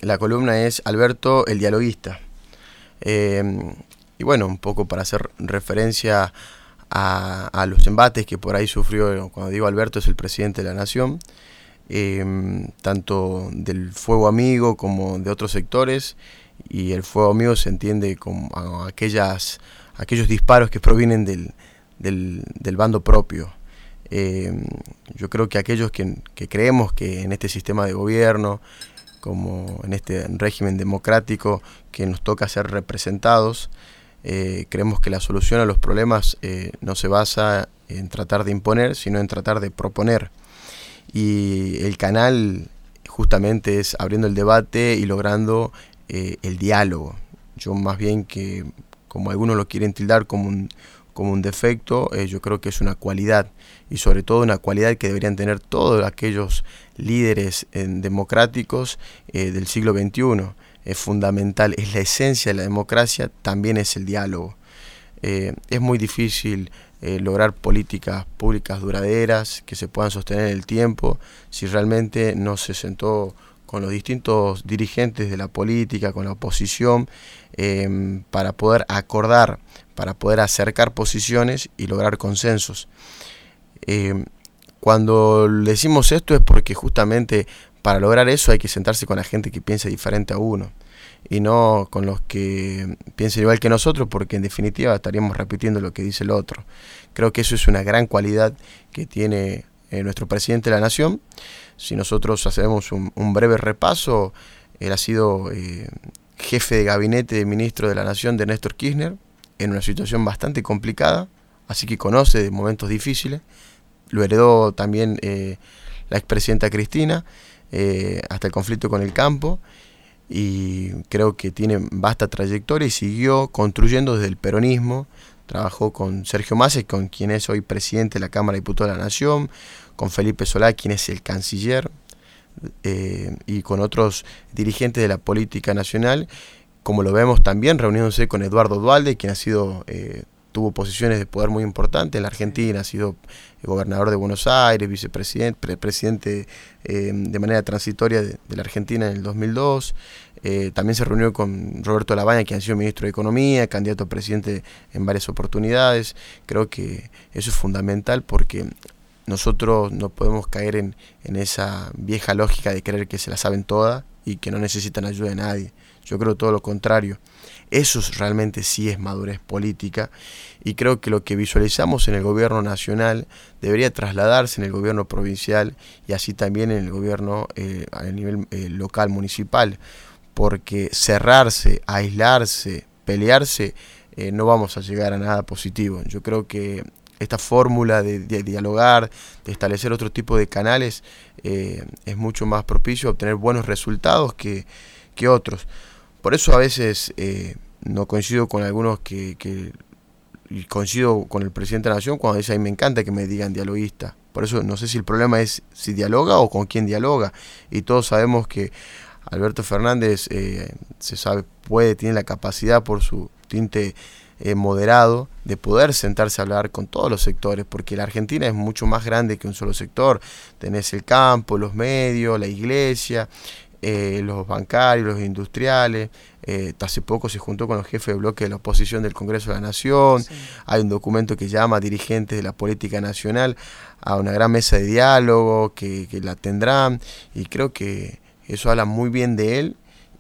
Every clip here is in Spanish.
la columna es Alberto el dialoguista. Y bueno, un poco para hacer referencia a los embates que por ahí sufrió, cuando digo Alberto es el presidente de la Nación, tanto del Fuego Amigo como de otros sectores, y el Fuego Amigo se entiende como aquellos disparos que provienen del bando propio. Yo creo que aquellos que creemos que en este sistema de gobierno, como en este régimen democrático que nos toca ser representados, creemos que la solución a los problemas no se basa en tratar de imponer, sino en tratar de proponer. Y el canal justamente es abriendo el debate y logrando el diálogo. Yo más bien que, como algunos lo quieren tildar como un defecto, yo creo que es una cualidad, y sobre todo una cualidad que deberían tener todos aquellos líderes democráticos del siglo XXI. Es fundamental, es la esencia de la democracia, también es el diálogo. Es muy difícil lograr políticas públicas duraderas que se puedan sostener en el tiempo si realmente no se sentó con los distintos dirigentes de la política, con la oposición, para poder acordar, para poder acercar posiciones y lograr consensos. Cuando decimos esto es porque justamente para lograr eso hay que sentarse con la gente que piensa diferente a uno y no con los que piensen igual que nosotros, porque en definitiva estaríamos repitiendo lo que dice el otro. Creo que eso es una gran cualidad que tiene nuestro presidente de la Nación. Si nosotros hacemos un breve repaso, él ha sido jefe de gabinete de ministro de la Nación de Néstor Kirchner en una situación bastante complicada, así que conoce de momentos difíciles. Lo heredó también la expresidenta Cristina, hasta el conflicto con el campo, y creo que tiene vasta trayectoria y siguió construyendo desde el peronismo. Trabajó con Sergio Massa, con quien es hoy presidente de la Cámara de Diputados de la Nación, con Felipe Solá, quien es el canciller, y con otros dirigentes de la política nacional, como lo vemos también reuniéndose con Eduardo Duhalde, quien ha sido tuvo posiciones de poder muy importantes en la Argentina, ha sido gobernador de Buenos Aires, vicepresidente, presidente de manera transitoria de la Argentina en el 2002. También se reunió con Roberto Labaña, quien ha sido ministro de Economía, candidato a presidente en varias oportunidades. Creo que eso es fundamental porque nosotros no podemos caer en esa vieja lógica de creer que se la saben todas y que no necesitan ayuda de nadie. Yo creo todo lo contrario. Eso realmente sí es madurez política, y creo que lo que visualizamos en el gobierno nacional debería trasladarse en el gobierno provincial y así también en el gobierno a nivel local, municipal, porque cerrarse, aislarse, pelearse, no vamos a llegar a nada positivo. Yo creo que esta fórmula de dialogar, de establecer otro tipo de canales, es mucho más propicio a obtener buenos resultados que otros. Por eso a veces no coincido con algunos y coincido con el presidente de la Nación cuando dice: a mí me encanta que me digan dialoguista. Por eso no sé si el problema es si dialoga o con quién dialoga. Y todos sabemos que Alberto Fernández tiene la capacidad por su tinte moderado de poder sentarse a hablar con todos los sectores, porque la Argentina es mucho más grande que un solo sector. Tenés el campo, los medios, la iglesia, los bancarios, los industriales. Hace poco se juntó con los jefes de bloque de la oposición del Congreso de la Nación. Sí. Hay un documento que llama a dirigentes de la política nacional a una gran mesa de diálogo que la tendrán, y creo que eso habla muy bien de él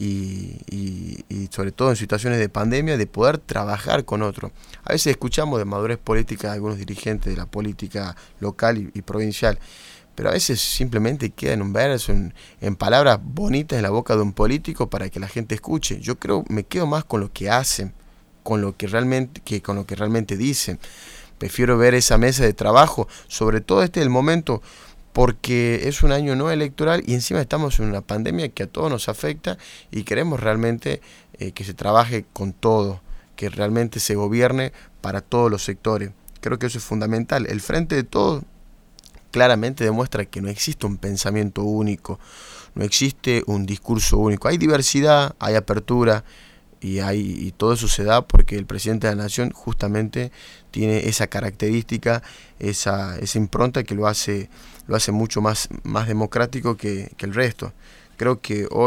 y sobre todo en situaciones de pandemia, de poder trabajar con otros. A veces escuchamos de madurez política de algunos dirigentes de la política local y provincial, pero a veces simplemente queda en un verso, en palabras bonitas en la boca de un político para que la gente escuche. Yo me quedo más con lo que hacen, con lo que realmente dicen. Prefiero ver esa mesa de trabajo, sobre todo este es el momento, porque es un año no electoral y encima estamos en una pandemia que a todos nos afecta, y queremos realmente que se trabaje con todo, que realmente se gobierne para todos los sectores. Creo que eso es fundamental. El Frente de Todos claramente demuestra que no existe un pensamiento único, no existe un discurso único. Hay diversidad, hay apertura, y todo eso se da porque el presidente de la Nación justamente tiene esa característica, esa impronta que lo hace mucho más democrático que el resto. Creo que hoy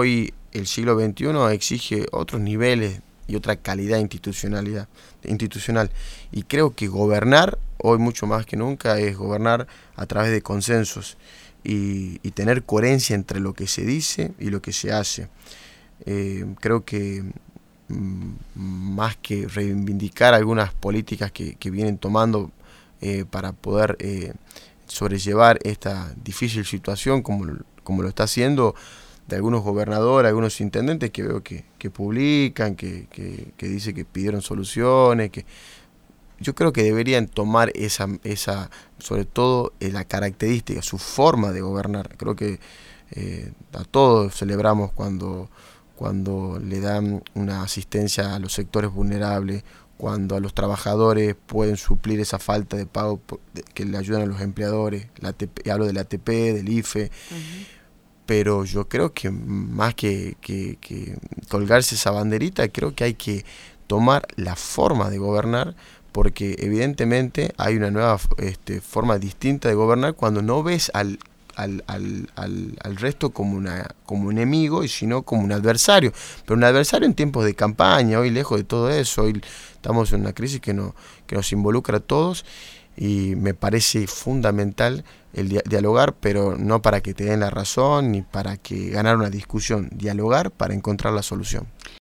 el siglo XXI exige otros niveles y otra calidad institucional. Y creo que gobernar, hoy mucho más que nunca, es gobernar a través de consensos y tener coherencia entre lo que se dice y lo que se hace. Creo que más que reivindicar algunas políticas que vienen tomando para poder sobrellevar esta difícil situación como lo está haciendo de algunos gobernadores, algunos intendentes que veo que publican, que dicen que pidieron soluciones, que yo creo que deberían tomar esa sobre todo la característica, su forma de gobernar. Creo que a todos celebramos cuando le dan una asistencia a los sectores vulnerables, cuando a los trabajadores pueden suplir esa falta de pago que le ayudan a los empleadores. Hablo del ATP, del IFE. Pero yo creo que más que colgarse esa banderita, creo que hay que tomar la forma de gobernar, porque evidentemente hay una nueva forma distinta de gobernar cuando no ves al resto como un enemigo, y sino como un adversario. Pero un adversario en tiempos de campaña, hoy lejos de todo eso, hoy estamos en una crisis que nos involucra a todos, y me parece fundamental el dialogar, pero no para que te den la razón ni para que ganar una discusión, dialogar para encontrar la solución.